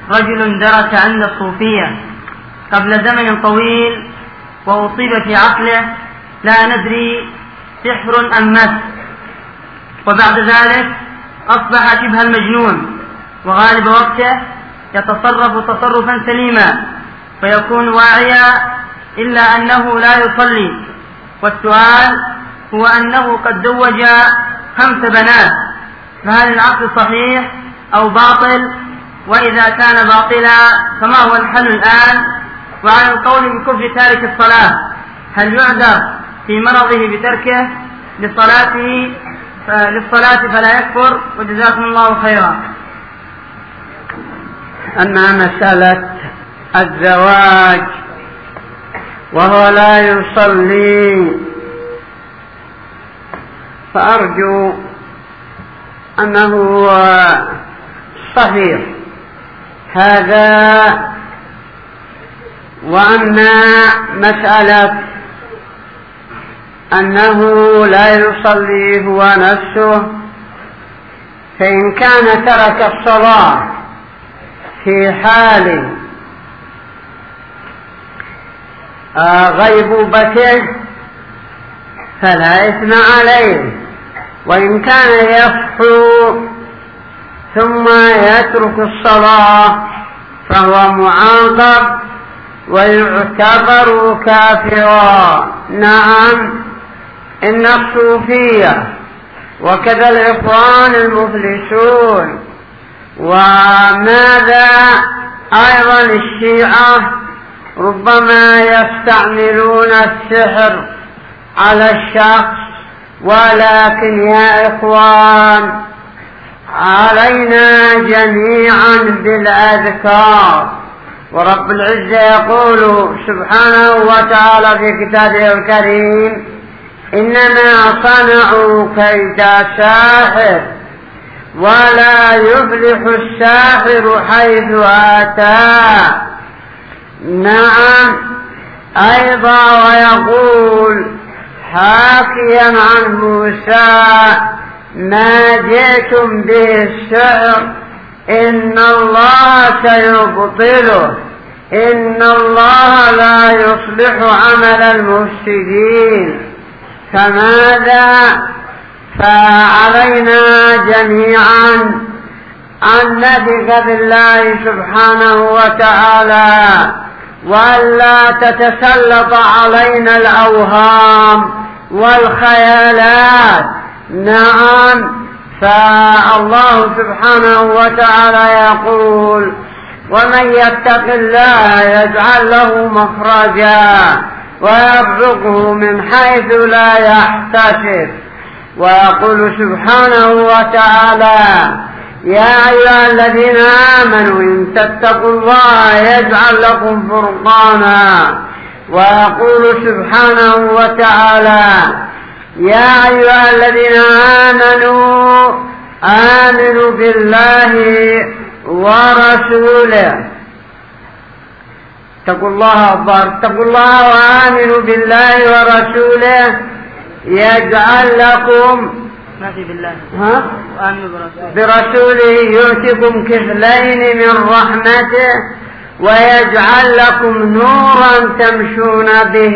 رجل درس عند الصوفية قبل زمن طويل وأصيب في عقله لا ندري سحر أم مس، وبعد ذلك أصبح شبه المجنون، وغالب وقته يتصرف تصرفا سليما فيكون واعيا إلا أنه لا يصلي. والسؤال هو أنه قد زوج 5 بنات، فهل العقد صحيح أو باطل؟ وإذا كان باطلا فما هو الحل الآن؟ وعن القول بكفر تارك الصلاة، هل يعذر في مرضه بتركه للصلاة فلا يكفر؟ وجزاكم الله خيرا. أما مسألة الزواج وهو لا يصلي فأرجو أنه صحيح هذا. وأما مسألة أنه لا يصلي هو نفسه، فإن كان ترك الصلاة في حال غيبوبته فلا إثم عليه، وإن كان يصحو ثم يترك الصلاة فهو معاقب ويعتبر كافرا. نعم، إن الصوفية وكذا الإخوان المفلسون وماذا أيضا الشيعة ربما يستعملون السحر على الشخص، ولكن يا إخوان علينا جميعا بالأذكار. ورب العزة يقول سبحانه وتعالى في كتابه الكريم: إنما صنعوا كيد ساحر ولا يفلح الساحر حيث أتى. نعم، أيضا ويقول حاكيا عن موسى: ما جئتم به السحر إن الله سيبطله إن الله لا يصلح عمل المفسدين. فماذا؟ فعلينا جميعا أن نثق بالله سبحانه وتعالى وألا تتسلط علينا الأوهام والخيالات. نعم، فالله سبحانه وتعالى يقول: ومن يتق الله يجعل له مخرجا ويرزقه من حيث لا يحتسب. ويقول سبحانه وتعالى: يا أيها الذين آمنوا إن تتقوا الله يجعل لكم فرقانا. ويقول سبحانه وتعالى: يا أيها الذين آمنوا بالله ورسوله اتقوا الله وآمنوا بالله ورسوله يجعل لكم برسوله يؤتكم كفلين من رحمته ويجعل لكم نورا تمشون به.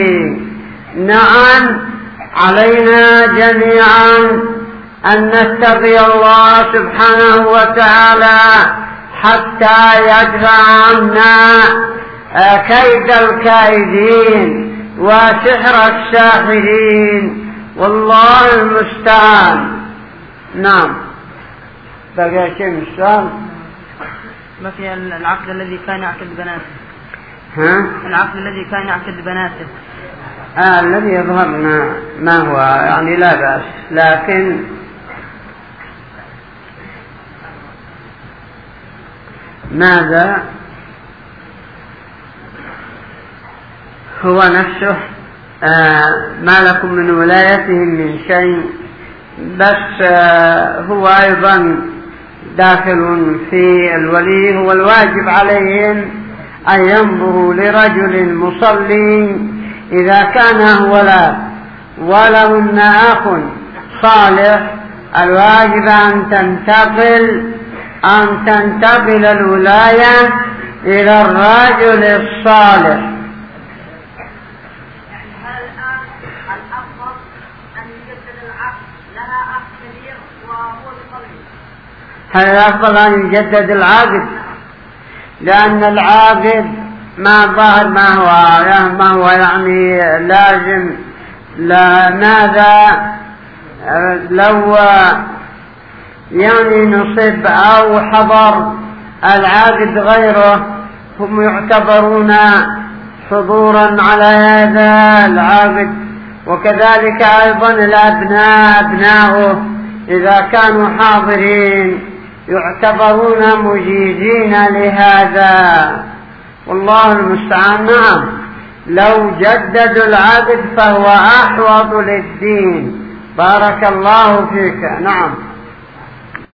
نعم، علينا جميعا أن نتقي الله سبحانه وتعالى حتى يدفع عنا كيد الكائدين وسحر الساحرين، والله المستعان. نعم، بقى شيء مستعان. ما في العقد الذي كان يعقد بناته. العقد الذي كان يعقد بناته الذي يظهرنا ما هو يعني لا بأس، لكن ماذا هو نفسه ما لكم من ولايتهم من شيء، بس هو أيضا داخل في الولي. هو الواجب عليهم أن ينظروا لرجل مصلي إذا كان هو ولهن أخ صالح، الواجب أن تنتقل أن تنتقل الولاية إلى الرجل الصالح. يعني هل الآن الأفضل أن يجدد العقد لها أخ كبير وهو بقلبه؟ هل الأفضل أن يجدد العقد؟ لأن العقد ما ظهر ما هو يعني لازم. ماذا لو يعني نصب أو حضر العقد غيره هم يعتبرون حضورا على هذا العقد. وكذلك أيضا الأبناء أبناؤه إذا كانوا حاضرين يعتبرون مجيزين لهذا، والله المستعان. نعم، لو جددوا العقد فهو أحوط للدين. بارك الله فيك. نعم.